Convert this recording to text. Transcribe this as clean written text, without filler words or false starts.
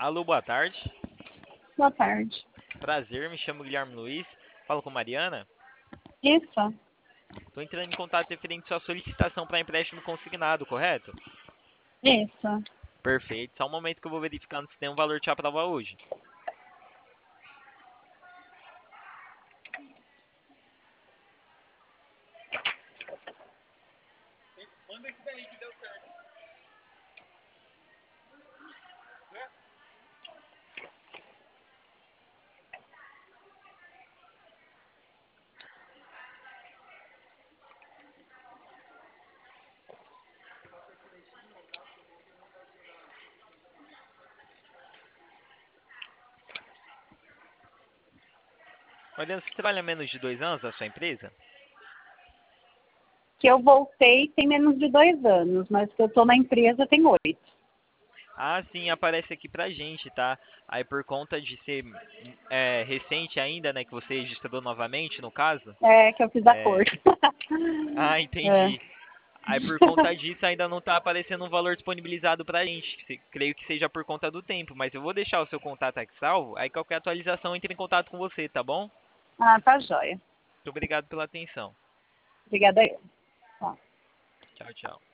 Alô, boa tarde. Boa tarde. Prazer, me chamo Guilherme Luiz. Falo com Mariana. Isso, Estou entrando em contato referente à sua solicitação para empréstimo consignado, correto? isso. Perfeito. Só um momento que eu vou verificando se tem um valor te aprovar hoje. Mariana, você trabalha há menos de 2 anos na sua empresa? Que eu voltei tem menos de 2 anos, mas que eu tô na empresa tem 8. Ah, sim, aparece aqui pra gente, tá? Aí por conta de ser recente ainda, né, que você registrou novamente, no caso. É, que eu fiz a cor. É... Ah, É. entendi. Aí por conta disso ainda não tá aparecendo um valor disponibilizado pra gente. Creio que seja por conta do tempo, mas eu vou deixar o seu contato aqui salvo. Aí qualquer atualização entre em contato com você, tá bom? Ah, tá joia. Muito obrigado pela atenção. Obrigada aí. Tá. Tchau, tchau.